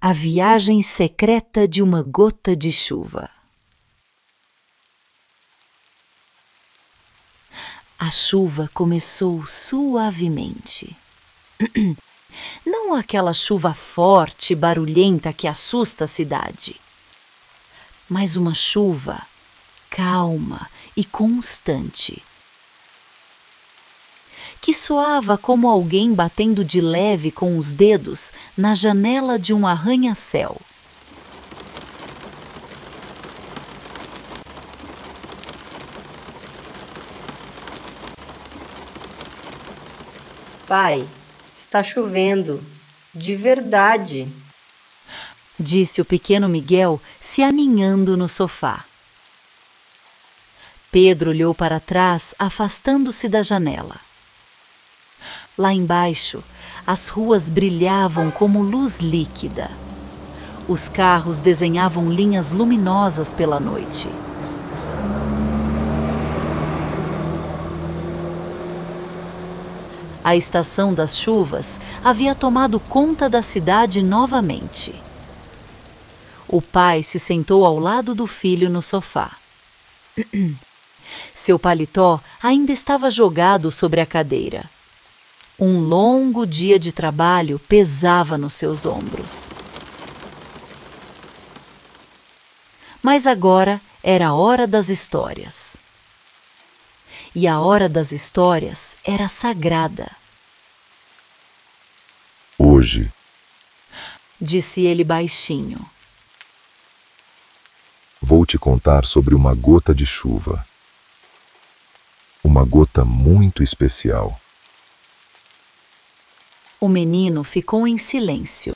A viagem secreta de uma gota de chuva. A chuva começou suavemente. Não aquela chuva forte e barulhenta que assusta a cidade, mas uma chuva calma e constante, que soava como alguém batendo de leve com os dedos na janela de um arranha-céu. Pai, está chovendo, de verdade, disse o pequeno Miguel, se aninhando no sofá. Pedro olhou para trás, afastando-se da janela. Lá embaixo, as ruas brilhavam como luz líquida. Os carros desenhavam linhas luminosas pela noite. A estação das chuvas havia tomado conta da cidade novamente. O pai se sentou ao lado do filho no sofá. Seu paletó ainda estava jogado sobre a cadeira. Um longo dia de trabalho pesava nos seus ombros. Mas agora era a hora das histórias. E a hora das histórias era sagrada. Hoje, disse ele baixinho, vou te contar sobre uma gota de chuva. Uma gota muito especial. O menino ficou em silêncio.